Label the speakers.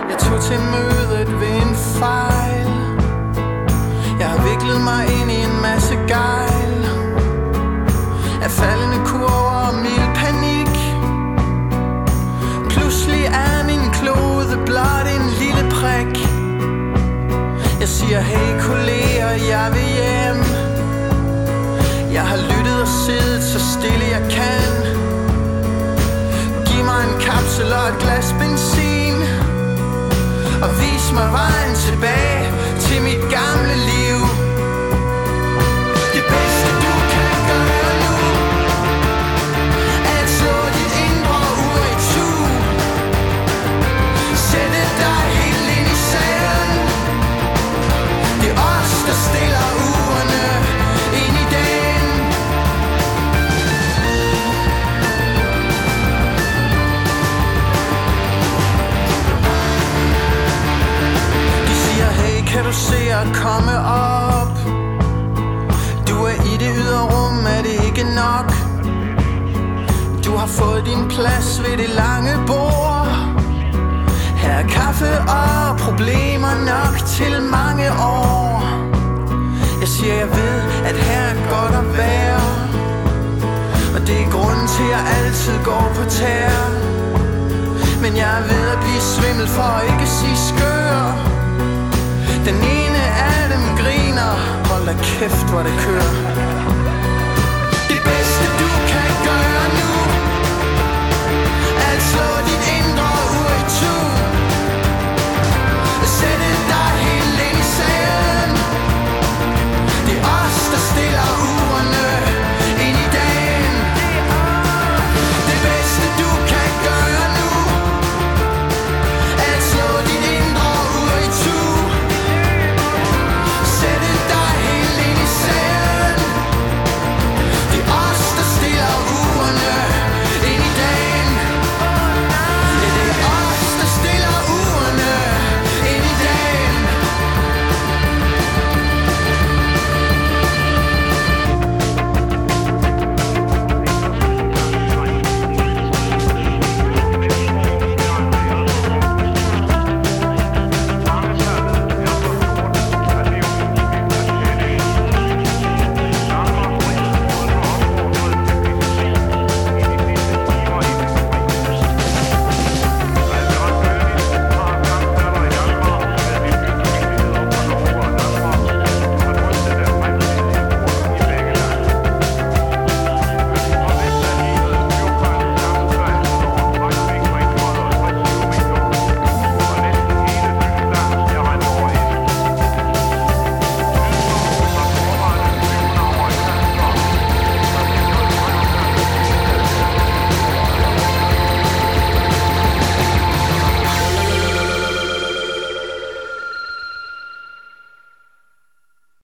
Speaker 1: Jeg tog til mødet ved en fejl. Jeg har viklet mig ind i en masse gejl af faldende kurver og mild panik. Pludselig er min klode blot en lille prik. Jeg siger hey kolleger, jeg vil hjem. Jeg har lyttet og siddet så stille jeg kan. Giv mig en kapsel og et glas benzin, og vis mig vejen tilbage til mit gamle liv. Det bedste du kan gøre nu er at slå dit indre ur i tu. Sætte dig helt ind i sagen. Det er os, der stiller urene ind i dagen. De siger hey, kan du se at komme op? Du er i det ydre rum, er det ikke nok? Du har fået din plads ved det lange bord. Her er kaffe og problemer nok til mange år. Jeg siger jeg ved, at her er godt at være, og det er grunden til at jeg altid går på tær. Men jeg er ved at blive svimmel for at ikke sige skør. Den ene af dem griner, hold da kæft hvor det kører.